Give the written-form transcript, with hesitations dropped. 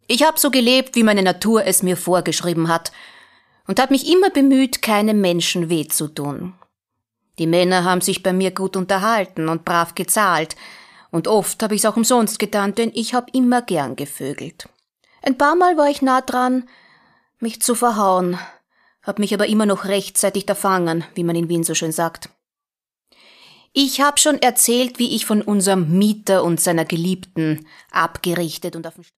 Ich habe so gelebt, wie meine Natur es mir vorgeschrieben hat und habe mich immer bemüht, keinem Menschen weh zu tun. Die Männer haben sich bei mir gut unterhalten und brav gezahlt, und oft habe ich's auch umsonst getan, denn ich habe immer gern gevögelt. Ein paar Mal war ich nah dran, mich zu verhauen, hab mich aber immer noch rechtzeitig erfangen, wie man in Wien so schön sagt. Ich habe schon erzählt, wie ich von unserem Mieter und seiner Geliebten abgerichtet und auf den